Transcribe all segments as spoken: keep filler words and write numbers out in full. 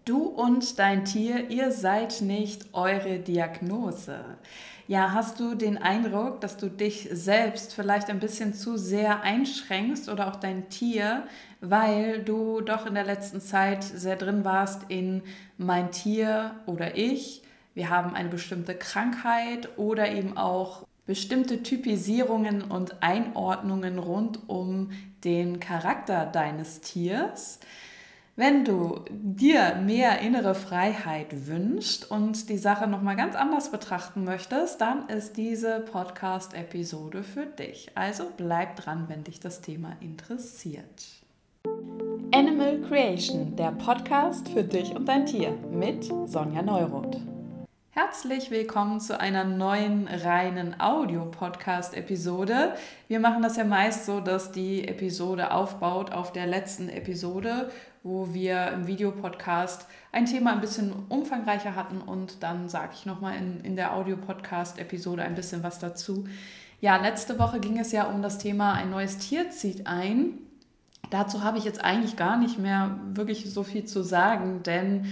Du und dein Tier, ihr seid nicht eure Diagnose. Ja, hast du den Eindruck, dass du dich selbst vielleicht ein bisschen zu sehr einschränkst oder auch dein Tier, weil du doch in der letzten Zeit sehr drin warst in mein Tier oder ich? Wir haben eine bestimmte Krankheit oder eben auch bestimmte Typisierungen und Einordnungen rund um den Charakter deines Tiers. Wenn du dir mehr innere Freiheit wünschst und die Sache nochmal ganz anders betrachten möchtest, dann ist diese Podcast-Episode für dich. Also bleib dran, wenn dich das Thema interessiert. Animal Creation, der Podcast für dich und dein Tier mit Sonja Neuroth. Herzlich willkommen zu einer neuen reinen Audio-Podcast-Episode. Wir machen das ja meist so, dass die Episode aufbaut auf der letzten Episode, wo wir im Videopodcast ein Thema ein bisschen umfangreicher hatten und dann sage ich nochmal in, in der Audio-Podcast-Episode ein bisschen was dazu. Ja, letzte Woche ging es ja um das Thema ein neues Tier zieht ein. Dazu habe ich jetzt eigentlich gar nicht mehr wirklich so viel zu sagen, denn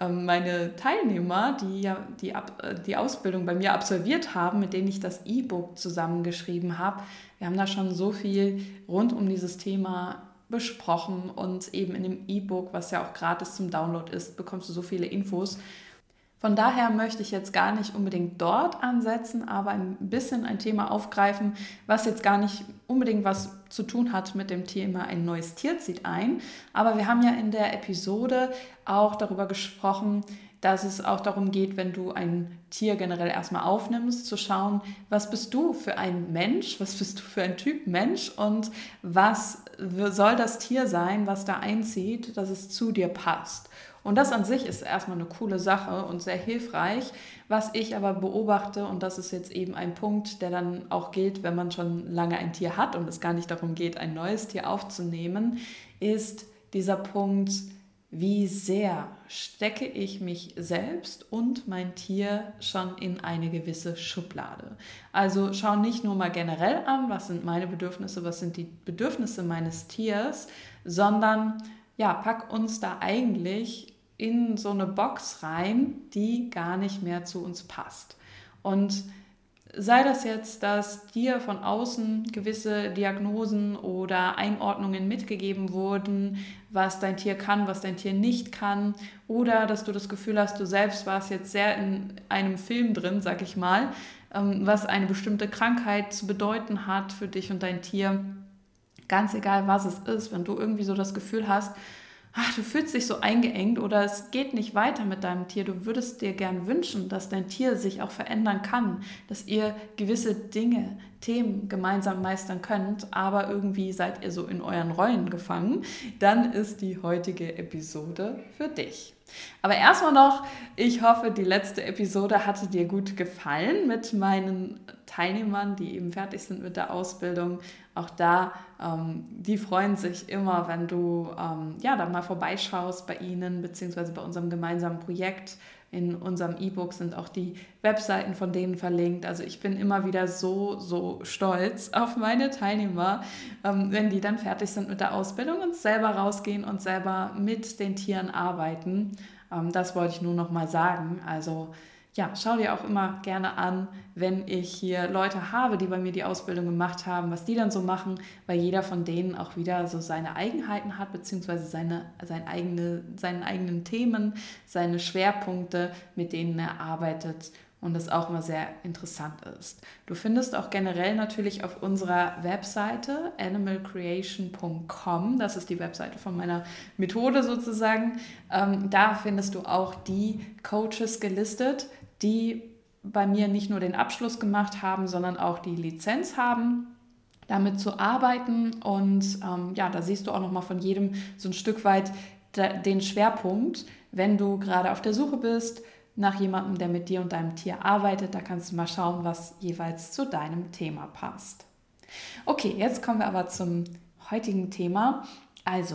meine Teilnehmer, die ja die, die Ausbildung bei mir absolviert haben, mit denen ich das E-Book zusammengeschrieben habe, wir haben da schon so viel rund um dieses Thema besprochen und eben in dem E-Book, was ja auch gratis zum Download ist, bekommst du so viele Infos. Von daher möchte ich jetzt gar nicht unbedingt dort ansetzen, aber ein bisschen ein Thema aufgreifen, was jetzt gar nicht unbedingt was zu tun hat mit dem Thema ein neues Tier zieht ein. Aber wir haben ja in der Episode auch darüber gesprochen, dass es auch darum geht, wenn du ein Tier generell erstmal aufnimmst, zu schauen, was bist du für ein Mensch, was bist du für ein Typ Mensch und was soll das Tier sein, was da einzieht, dass es zu dir passt. Und das an sich ist erstmal eine coole Sache und sehr hilfreich. Was ich aber beobachte, und das ist jetzt eben ein Punkt, der dann auch gilt, wenn man schon lange ein Tier hat und es gar nicht darum geht, ein neues Tier aufzunehmen, ist dieser Punkt, wie sehr stecke ich mich selbst und mein Tier schon in eine gewisse Schublade. Also schau nicht nur mal generell an, was sind meine Bedürfnisse, was sind die Bedürfnisse meines Tiers, sondern ja, pack uns da eigentlich in so eine Box rein, die gar nicht mehr zu uns passt. Und sei das jetzt, dass dir von außen gewisse Diagnosen oder Einordnungen mitgegeben wurden, was dein Tier kann, was dein Tier nicht kann, oder dass du das Gefühl hast, du selbst warst jetzt sehr in einem Film drin, sag ich mal, was eine bestimmte Krankheit zu bedeuten hat für dich und dein Tier. Ganz egal, was es ist, wenn du irgendwie so das Gefühl hast, ach, du fühlst dich so eingeengt oder es geht nicht weiter mit deinem Tier, du würdest dir gern wünschen, dass dein Tier sich auch verändern kann, dass ihr gewisse Dinge, Themen gemeinsam meistern könnt, aber irgendwie seid ihr so in euren Rollen gefangen, dann ist die heutige Episode für dich. Aber erstmal noch, ich hoffe, die letzte Episode hatte dir gut gefallen mit meinen Teilnehmern, die eben fertig sind mit der Ausbildung. Auch da, ähm, die freuen sich immer, wenn du ähm, ja, da mal vorbeischaust bei ihnen, beziehungsweise bei unserem gemeinsamen Projekt. In unserem E-Book sind auch die Webseiten von denen verlinkt. Also ich bin immer wieder so, so stolz auf meine Teilnehmer, ähm, wenn die dann fertig sind mit der Ausbildung und selber rausgehen und selber mit den Tieren arbeiten. Ähm, das wollte ich nur noch mal sagen. Also ja, schau dir auch immer gerne an, wenn ich hier Leute habe, die bei mir die Ausbildung gemacht haben, was die dann so machen, weil jeder von denen auch wieder so seine Eigenheiten hat, beziehungsweise seine, seine eigene, seinen eigenen Themen, seine Schwerpunkte, mit denen er arbeitet und das auch immer sehr interessant ist. Du findest auch generell natürlich auf unserer Webseite animal creation punkt com, das ist die Webseite von meiner Methode sozusagen, ähm, da findest du auch die Coaches gelistet, die bei mir nicht nur den Abschluss gemacht haben, sondern auch die Lizenz haben, damit zu arbeiten. Und ähm, ja, da siehst du auch nochmal von jedem so ein Stück weit den Schwerpunkt, wenn du gerade auf der Suche bist nach jemandem, der mit dir und deinem Tier arbeitet. Da kannst du mal schauen, was jeweils zu deinem Thema passt. Okay, jetzt kommen wir aber zum heutigen Thema. Also,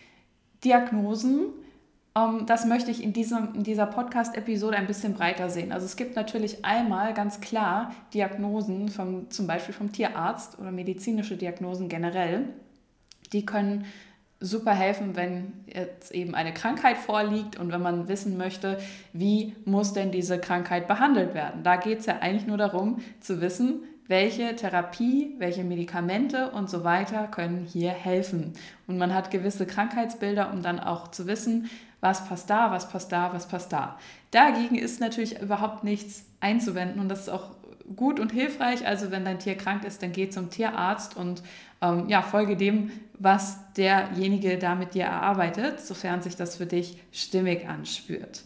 Diagnosen. Das möchte ich in, diesem, in dieser Podcast-Episode ein bisschen breiter sehen. Also es gibt natürlich einmal ganz klar Diagnosen, vom, zum Beispiel vom Tierarzt oder medizinische Diagnosen generell. Die können super helfen, wenn jetzt eben eine Krankheit vorliegt und wenn man wissen möchte, wie muss denn diese Krankheit behandelt werden. Da geht es ja eigentlich nur darum zu wissen, welche Therapie, welche Medikamente und so weiter können hier helfen. Und man hat gewisse Krankheitsbilder, um dann auch zu wissen, was passt da, was passt da, was passt da. Dagegen ist natürlich überhaupt nichts einzuwenden und das ist auch gut und hilfreich. Also wenn dein Tier krank ist, dann geh zum Tierarzt und ähm, ja, folge dem, was derjenige da mit dir erarbeitet, sofern sich das für dich stimmig anspürt.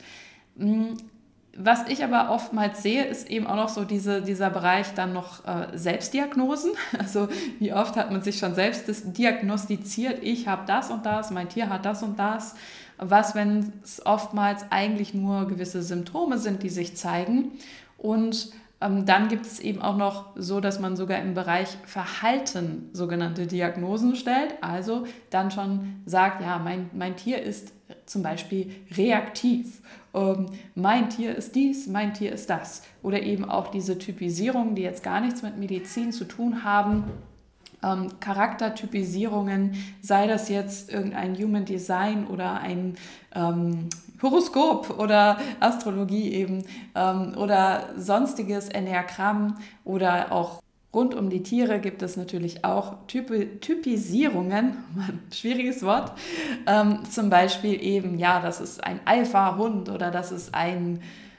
Was ich aber oftmals sehe, ist eben auch noch so diese, dieser Bereich dann noch äh, Selbstdiagnosen. Also wie oft hat man sich schon selbst diagnostiziert, ich habe das und das, mein Tier hat das und das. Was, wenn es oftmals eigentlich nur gewisse Symptome sind, die sich zeigen. Und ähm, dann gibt es eben auch noch so, dass man sogar im Bereich Verhalten sogenannte Diagnosen stellt. Also dann schon sagt, ja, mein, mein Tier ist zum Beispiel reaktiv. Ähm, mein Tier ist dies, mein Tier ist das. Oder eben auch diese Typisierungen, die jetzt gar nichts mit Medizin zu tun haben. Ähm, Charaktertypisierungen, sei das jetzt irgendein Human Design oder ein ähm, Horoskop oder Astrologie eben ähm, oder sonstiges Enneagramm oder auch rund um die Tiere gibt es natürlich auch Typi- Typisierungen, schwieriges Wort, ähm, zum Beispiel eben, ja, das ist ein Alpha-Hund oder das ist ein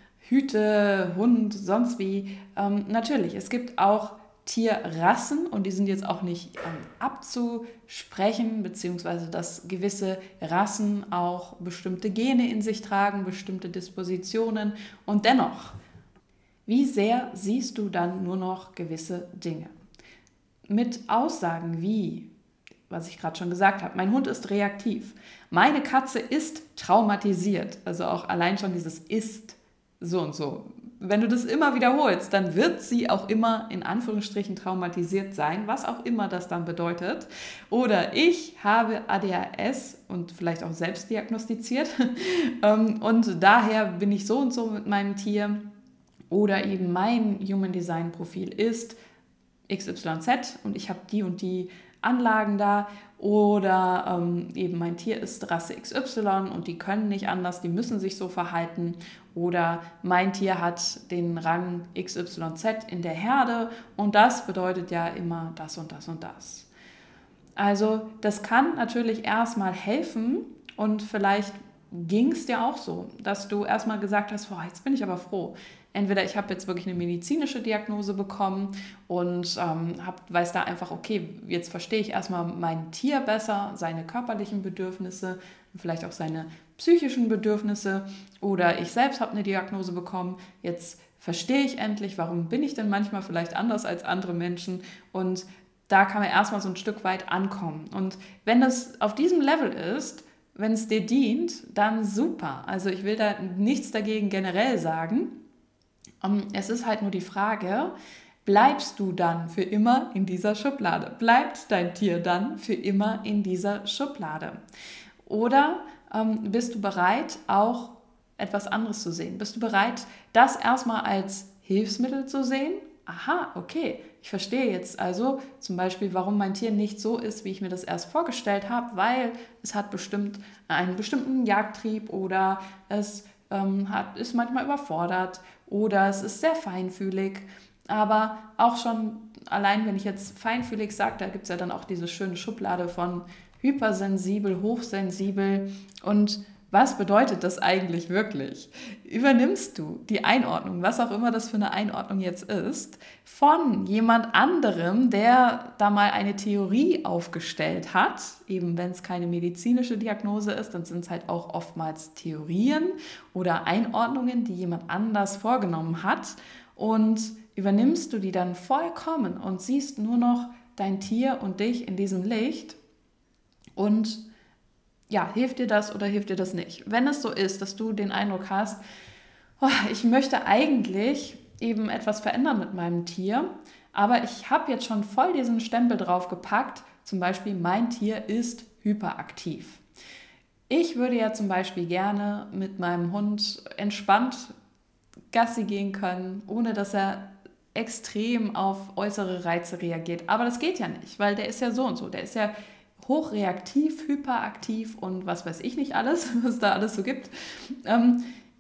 Hütehund, sonst wie. Ähm, natürlich, es gibt auch Tierrassen und die sind jetzt auch nicht ähm, abzusprechen, beziehungsweise dass gewisse Rassen auch bestimmte Gene in sich tragen, bestimmte Dispositionen und dennoch, wie sehr siehst du dann nur noch gewisse Dinge? Mit Aussagen wie, was ich gerade schon gesagt habe, mein Hund ist reaktiv, meine Katze ist traumatisiert, also auch allein schon dieses ist so und so. Wenn du das immer wiederholst, dann wird sie auch immer in Anführungsstrichen traumatisiert sein, was auch immer das dann bedeutet. Oder ich habe A D H S und vielleicht auch selbst diagnostiziert und daher bin ich so und so mit meinem Tier. Oder eben mein Human Design Profil ist X Y Z und ich habe die und die Anlagen da. Oder ähm, eben mein Tier ist Rasse X Y und die können nicht anders, die müssen sich so verhalten. Oder mein Tier hat den Rang X Y Z in der Herde und das bedeutet ja immer das und das und das. Also das kann natürlich erstmal helfen und vielleicht ging es dir auch so, dass du erstmal gesagt hast, boah, jetzt bin ich aber froh. Entweder ich habe jetzt wirklich eine medizinische Diagnose bekommen und ähm, hab, weiß da einfach, okay, jetzt verstehe ich erstmal mein Tier besser, seine körperlichen Bedürfnisse, vielleicht auch seine psychischen Bedürfnisse oder ich selbst habe eine Diagnose bekommen, jetzt verstehe ich endlich, warum bin ich denn manchmal vielleicht anders als andere Menschen und da kann man erstmal so ein Stück weit ankommen. Und wenn das auf diesem Level ist, wenn es dir dient, dann super. Also ich will da nichts dagegen generell sagen. Es ist halt nur die Frage, bleibst du dann für immer in dieser Schublade? Bleibt dein Tier dann für immer in dieser Schublade? Oder ähm, bist du bereit, auch etwas anderes zu sehen? Bist du bereit, das erstmal als Hilfsmittel zu sehen? Aha, okay, ich verstehe jetzt also zum Beispiel, warum mein Tier nicht so ist, wie ich mir das erst vorgestellt habe, weil es hat bestimmt einen bestimmten Jagdtrieb oder es ähm, hat, ist manchmal überfordert oder es ist sehr feinfühlig. Aber auch schon allein, wenn ich jetzt feinfühlig sage, da gibt es ja dann auch diese schöne Schublade von hypersensibel, hochsensibel und was bedeutet das eigentlich wirklich? Übernimmst du die Einordnung, was auch immer das für eine Einordnung jetzt ist, von jemand anderem, der da mal eine Theorie aufgestellt hat, eben wenn es keine medizinische Diagnose ist, dann sind es halt auch oftmals Theorien oder Einordnungen, die jemand anders vorgenommen hat und übernimmst du die dann vollkommen und siehst nur noch dein Tier und dich in diesem Licht und ja, hilft dir das oder hilft dir das nicht? Wenn es so ist, dass du den Eindruck hast, oh, ich möchte eigentlich eben etwas verändern mit meinem Tier, aber ich habe jetzt schon voll diesen Stempel drauf gepackt, zum Beispiel mein Tier ist hyperaktiv. Ich würde ja zum Beispiel gerne mit meinem Hund entspannt Gassi gehen können, ohne dass er extrem auf äußere Reize reagiert. Aber das geht ja nicht, weil der ist ja so und so, der ist ja hochreaktiv, hyperaktiv und was weiß ich nicht alles, was da alles so gibt. Ähm,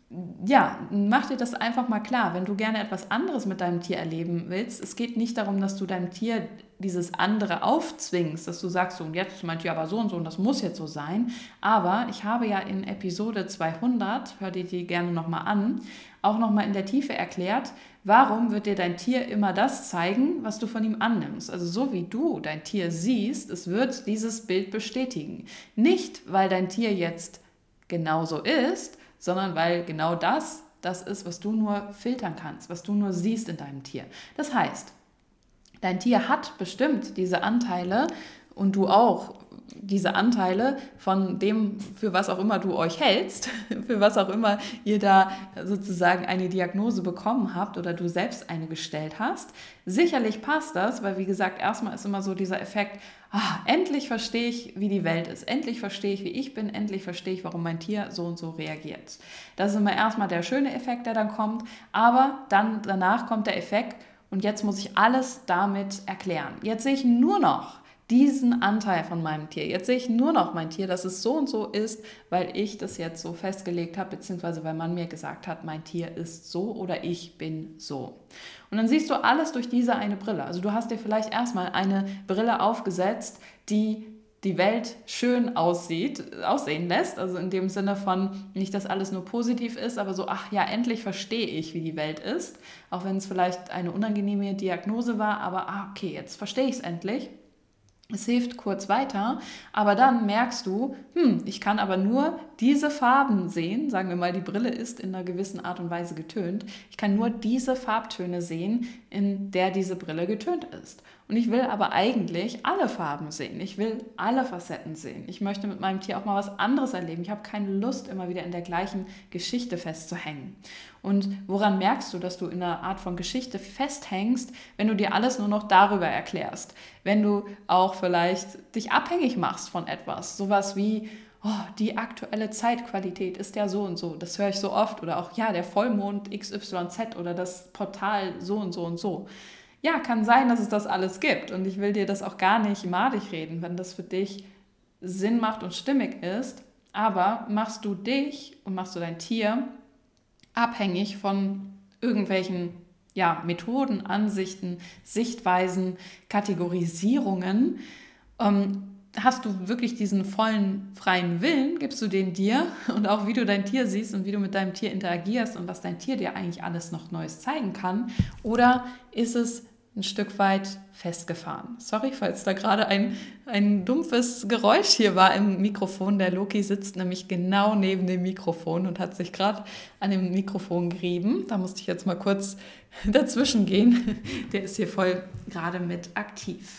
ja, mach dir das einfach mal klar, wenn du gerne etwas anderes mit deinem Tier erleben willst. Es geht nicht darum, dass du deinem Tier dieses andere aufzwingst, dass du sagst, so und jetzt ist mein Tier aber so und so und das muss jetzt so sein. Aber ich habe ja in Episode zweihundert, hör dir die gerne nochmal an, auch nochmal in der Tiefe erklärt, warum wird dir dein Tier immer das zeigen, was du von ihm annimmst. Also so wie du dein Tier siehst, es wird dieses Bild bestätigen. Nicht, weil dein Tier jetzt genauso ist, sondern weil genau das das ist, was du nur filtern kannst, was du nur siehst in deinem Tier. Das heißt, dein Tier hat bestimmt diese Anteile und du auch diese Anteile von dem, für was auch immer du euch hältst, für was auch immer ihr da sozusagen eine Diagnose bekommen habt oder du selbst eine gestellt hast. Sicherlich passt das, weil wie gesagt, erstmal ist immer so dieser Effekt, ah, endlich verstehe ich, wie die Welt ist, endlich verstehe ich, wie ich bin, endlich verstehe ich, warum mein Tier so und so reagiert. Das ist immer erstmal der schöne Effekt, der dann kommt, aber dann danach kommt der Effekt und jetzt muss ich alles damit erklären. Jetzt sehe ich nur noch diesen Anteil von meinem Tier. Jetzt sehe ich nur noch mein Tier, dass es so und so ist, weil ich das jetzt so festgelegt habe, beziehungsweise weil man mir gesagt hat, mein Tier ist so oder ich bin so. Und dann siehst du alles durch diese eine Brille. Also du hast dir vielleicht erstmal eine Brille aufgesetzt, die die Welt schön aussieht, aussehen lässt, also in dem Sinne von nicht, dass alles nur positiv ist, aber so, ach ja, endlich verstehe ich, wie die Welt ist, auch wenn es vielleicht eine unangenehme Diagnose war, aber ah, okay, jetzt verstehe ich es endlich. Es hilft kurz weiter, aber dann merkst du, hm, ich kann aber nur diese Farben sehen, sagen wir mal, die Brille ist in einer gewissen Art und Weise getönt, ich kann nur diese Farbtöne sehen, in der diese Brille getönt ist. Und ich will aber eigentlich alle Farben sehen, ich will alle Facetten sehen. Ich möchte mit meinem Tier auch mal was anderes erleben. Ich habe keine Lust, immer wieder in der gleichen Geschichte festzuhängen. Und woran merkst du, dass du in einer Art von Geschichte festhängst, wenn du dir alles nur noch darüber erklärst? Wenn du auch vielleicht dich abhängig machst von etwas, sowas wie, oh, die aktuelle Zeitqualität ist ja so und so, das höre ich so oft, oder auch, ja, der Vollmond X Y Z oder das Portal so und so und so. Ja, kann sein, dass es das alles gibt und ich will dir das auch gar nicht madig reden, wenn das für dich Sinn macht und stimmig ist, aber machst du dich und machst du dein Tier abhängig von irgendwelchen ja, Methoden, Ansichten, Sichtweisen, Kategorisierungen, ähm, hast du wirklich diesen vollen, freien Willen, gibst du den dir und auch wie du dein Tier siehst und wie du mit deinem Tier interagierst und was dein Tier dir eigentlich alles noch Neues zeigen kann, oder ist es ein Stück weit festgefahren? Sorry, falls da gerade ein, ein dumpfes Geräusch hier war im Mikrofon. Der Loki sitzt nämlich genau neben dem Mikrofon und hat sich gerade an dem Mikrofon gerieben. Da musste ich jetzt mal kurz dazwischen gehen. Der ist hier voll gerade mit aktiv.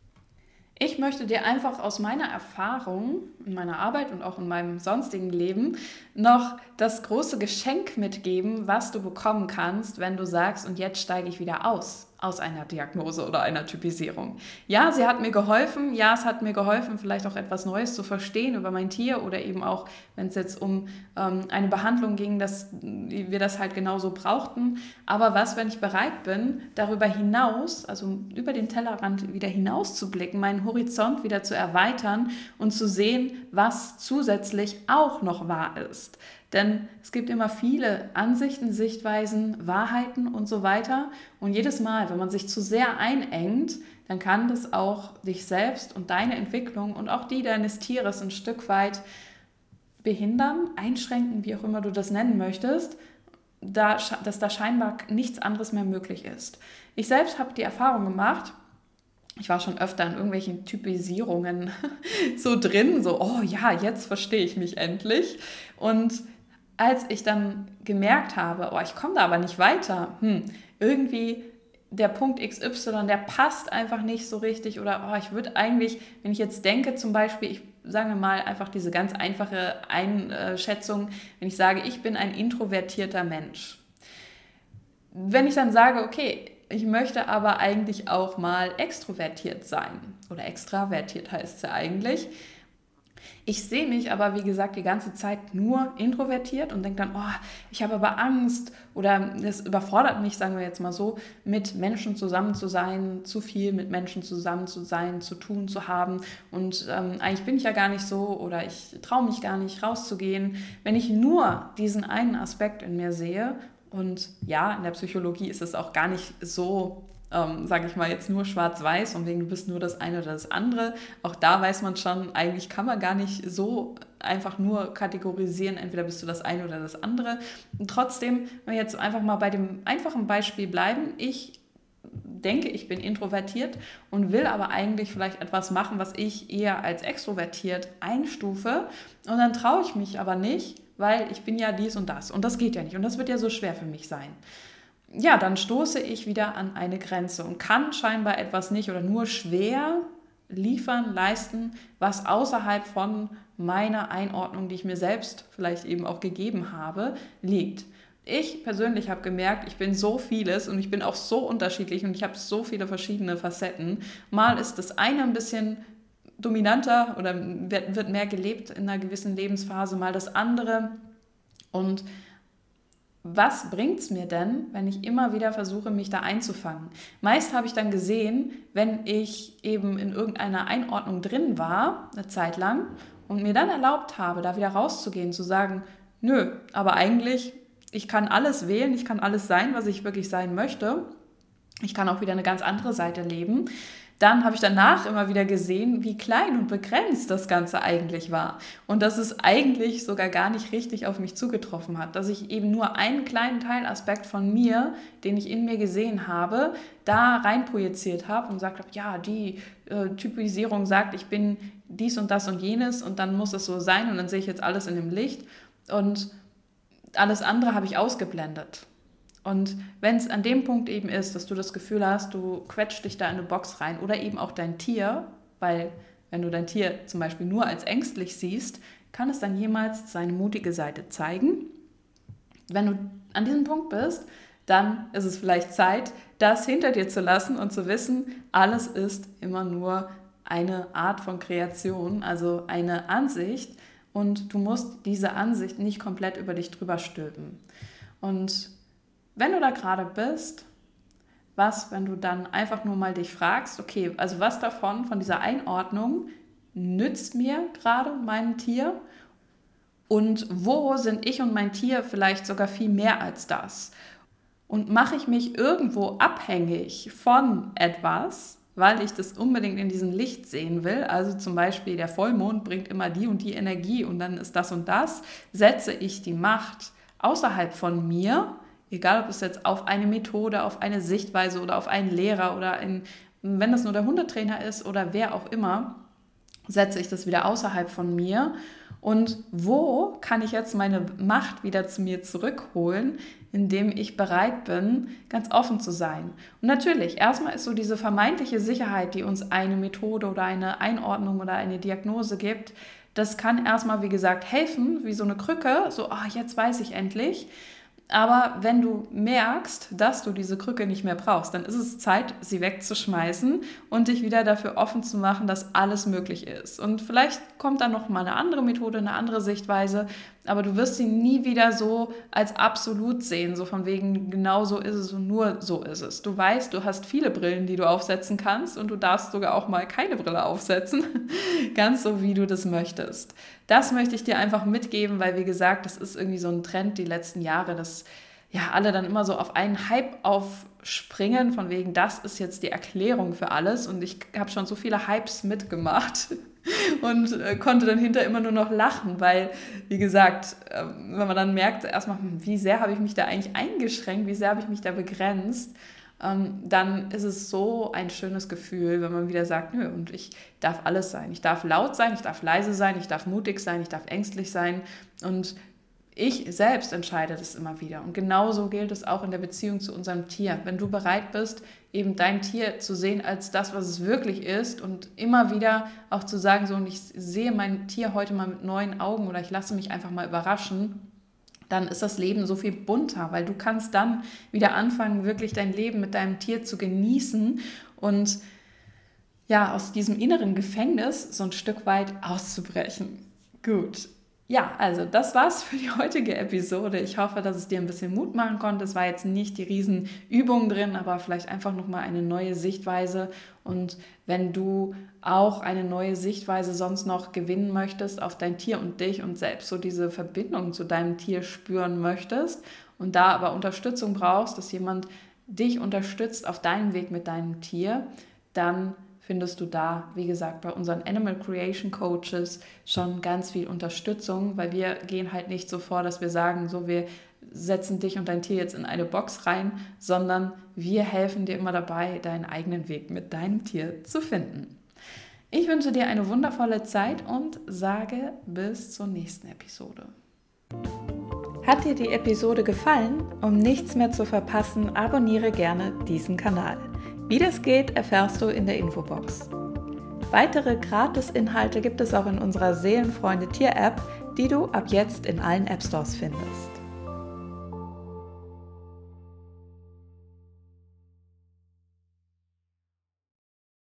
Ich möchte dir einfach aus meiner Erfahrung in meiner Arbeit und auch in meinem sonstigen Leben noch das große Geschenk mitgeben, was du bekommen kannst, wenn du sagst, und jetzt steige ich wieder aus, aus einer Diagnose oder einer Typisierung. Ja, sie hat mir geholfen, ja, es hat mir geholfen, vielleicht auch etwas Neues zu verstehen über mein Tier oder eben auch, wenn es jetzt um ähm, eine Behandlung ging, dass wir das halt genauso brauchten. Aber was, wenn ich bereit bin, darüber hinaus, also über den Tellerrand wieder hinaus zu blicken, meinen Horizont wieder zu erweitern und zu sehen, was zusätzlich auch noch wahr ist. Denn es gibt immer viele Ansichten, Sichtweisen, Wahrheiten und so weiter. Und jedes Mal, wenn man sich zu sehr einengt, dann kann das auch dich selbst und deine Entwicklung und auch die deines Tieres ein Stück weit behindern, einschränken, wie auch immer du das nennen möchtest, da, dass da scheinbar nichts anderes mehr möglich ist. Ich selbst habe die Erfahrung gemacht, ich war schon öfter in irgendwelchen Typisierungen so drin, so, oh ja, jetzt verstehe ich mich endlich. Und als ich dann gemerkt habe, oh, ich komme da aber nicht weiter, hm, irgendwie der Punkt X Y, der passt einfach nicht so richtig oder oh, ich würde eigentlich, wenn ich jetzt denke zum Beispiel, ich sage mal einfach diese ganz einfache Einschätzung, wenn ich sage, ich bin ein introvertierter Mensch. Wenn ich dann sage, okay, ich möchte aber eigentlich auch mal extrovertiert sein oder extravertiert heißt es ja eigentlich, Ich sehe mich aber, wie gesagt, die ganze Zeit nur introvertiert und denke dann, oh, ich habe aber Angst oder das überfordert mich, sagen wir jetzt mal so, mit Menschen zusammen zu sein, zu viel mit Menschen zusammen zu sein, zu tun zu haben und ähm, eigentlich bin ich ja gar nicht so oder ich traue mich gar nicht rauszugehen. Wenn ich nur diesen einen Aspekt in mir sehe und ja, in der Psychologie ist es auch gar nicht so, ähm, sage ich mal, jetzt nur schwarz-weiß und wegen du bist nur das eine oder das andere. Auch da weiß man schon, eigentlich kann man gar nicht so einfach nur kategorisieren, entweder bist du das eine oder das andere. Und trotzdem, wenn wir jetzt einfach mal bei dem einfachen Beispiel bleiben, ich denke, ich bin introvertiert und will aber eigentlich vielleicht etwas machen, was ich eher als extrovertiert einstufe und dann traue ich mich aber nicht, weil ich bin ja dies und das und das geht ja nicht und das wird ja so schwer für mich sein. Ja, dann stoße ich wieder an eine Grenze und kann scheinbar etwas nicht oder nur schwer liefern, leisten, was außerhalb von meiner Einordnung, die ich mir selbst vielleicht eben auch gegeben habe, liegt. Ich persönlich habe gemerkt, ich bin so vieles und ich bin auch so unterschiedlich und ich habe so viele verschiedene Facetten. Mal ist das eine ein bisschen dominanter oder wird mehr gelebt in einer gewissen Lebensphase, mal das andere. Und was bringt es mir denn, wenn ich immer wieder versuche, mich da einzufangen? Meist habe ich dann gesehen, wenn ich eben in irgendeiner Einordnung drin war, eine Zeit lang, und mir dann erlaubt habe, da wieder rauszugehen, zu sagen, nö, aber eigentlich, ich kann alles wählen, ich kann alles sein, was ich wirklich sein möchte. Ich kann auch wieder eine ganz andere Seite leben. Dann habe ich danach immer wieder gesehen, wie klein und begrenzt das Ganze eigentlich war. Und dass es eigentlich sogar gar nicht richtig auf mich zugetroffen hat. Dass ich eben nur einen kleinen Teilaspekt von mir, den ich in mir gesehen habe, da reinprojiziert habe und gesagt habe, ja, die äh, Typisierung sagt, ich bin dies und das und jenes und dann muss es so sein und dann sehe ich jetzt alles in dem Licht. Und alles andere habe ich ausgeblendet. Und wenn es an dem Punkt eben ist, dass du das Gefühl hast, du quetscht dich da in eine Box rein oder eben auch dein Tier, weil wenn du dein Tier zum Beispiel nur als ängstlich siehst, kann es dann jemals seine mutige Seite zeigen. Wenn du an diesem Punkt bist, dann ist es vielleicht Zeit, das hinter dir zu lassen und zu wissen, alles ist immer nur eine Art von Kreation, also eine Ansicht und du musst diese Ansicht nicht komplett über dich drüber stülpen. Und wenn du da gerade bist, was, wenn du dann einfach nur mal dich fragst, okay, also was davon, von dieser Einordnung, nützt mir gerade meinem Tier? Und wo sind ich und mein Tier vielleicht sogar viel mehr als das? Und mache ich mich irgendwo abhängig von etwas, weil ich das unbedingt in diesem Licht sehen will, also zum Beispiel der Vollmond bringt immer die und die Energie und dann ist das und das, setze ich die Macht außerhalb von mir, egal ob es jetzt auf eine Methode, auf eine Sichtweise oder auf einen Lehrer oder ein, wenn das nur der Hundetrainer ist oder wer auch immer, setze ich das wieder außerhalb von mir. Und wo kann ich jetzt meine Macht wieder zu mir zurückholen, indem ich bereit bin, ganz offen zu sein? Und natürlich, erstmal ist so diese vermeintliche Sicherheit, die uns eine Methode oder eine Einordnung oder eine Diagnose gibt, das kann erstmal, wie gesagt, helfen, wie so eine Krücke, so, ah, jetzt weiß ich endlich. Aber wenn du merkst, dass du diese Krücke nicht mehr brauchst, dann ist es Zeit, sie wegzuschmeißen und dich wieder dafür offen zu machen, dass alles möglich ist. Und vielleicht kommt dann noch mal eine andere Methode, eine andere Sichtweise, aber du wirst sie nie wieder so als absolut sehen, so von wegen, genau so ist es und nur so ist es. Du weißt, du hast viele Brillen, die du aufsetzen kannst und du darfst sogar auch mal keine Brille aufsetzen, ganz so, wie du das möchtest. Das möchte ich dir einfach mitgeben, weil, wie gesagt, das ist irgendwie so ein Trend die letzten Jahre, dass ja alle dann immer so auf einen Hype aufspringen, von wegen, das ist jetzt die Erklärung für alles und ich habe schon so viele Hypes mitgemacht und äh, konnte dann hinterher immer nur noch lachen, weil, wie gesagt, äh, wenn man dann merkt, erstmal, wie sehr habe ich mich da eigentlich eingeschränkt, wie sehr habe ich mich da begrenzt, ähm, dann ist es so ein schönes Gefühl, wenn man wieder sagt, nö, und ich darf alles sein. Ich darf laut sein, ich darf leise sein, ich darf mutig sein, ich darf ängstlich sein und ich selbst entscheide das immer wieder. Und genauso gilt es auch in der Beziehung zu unserem Tier. Wenn du bereit bist, eben dein Tier zu sehen als das, was es wirklich ist und immer wieder auch zu sagen, so, und ich sehe mein Tier heute mal mit neuen Augen oder ich lasse mich einfach mal überraschen, dann ist das Leben so viel bunter, weil du kannst dann wieder anfangen, wirklich dein Leben mit deinem Tier zu genießen und ja, aus diesem inneren Gefängnis so ein Stück weit auszubrechen. Gut. Ja, also das war's für die heutige Episode. Ich hoffe, dass es dir ein bisschen Mut machen konnte. Es war jetzt nicht die Riesenübung drin, aber vielleicht einfach nochmal eine neue Sichtweise. Und wenn du auch eine neue Sichtweise sonst noch gewinnen möchtest auf dein Tier und dich und selbst so diese Verbindung zu deinem Tier spüren möchtest und da aber Unterstützung brauchst, dass jemand dich unterstützt auf deinem Weg mit deinem Tier, dann findest du da, wie gesagt, bei unseren Animal Creation Coaches schon ganz viel Unterstützung, weil wir gehen halt nicht so vor, dass wir sagen, so wir setzen dich und dein Tier jetzt in eine Box rein, sondern wir helfen dir immer dabei, deinen eigenen Weg mit deinem Tier zu finden. Ich wünsche dir eine wundervolle Zeit und sage bis zur nächsten Episode. Hat dir die Episode gefallen? Um nichts mehr zu verpassen, abonniere gerne diesen Kanal. Wie das geht, erfährst du in der Infobox. Weitere Gratis-Inhalte gibt es auch in unserer Seelenfreunde Tier-App, die du ab jetzt in allen App-Stores findest.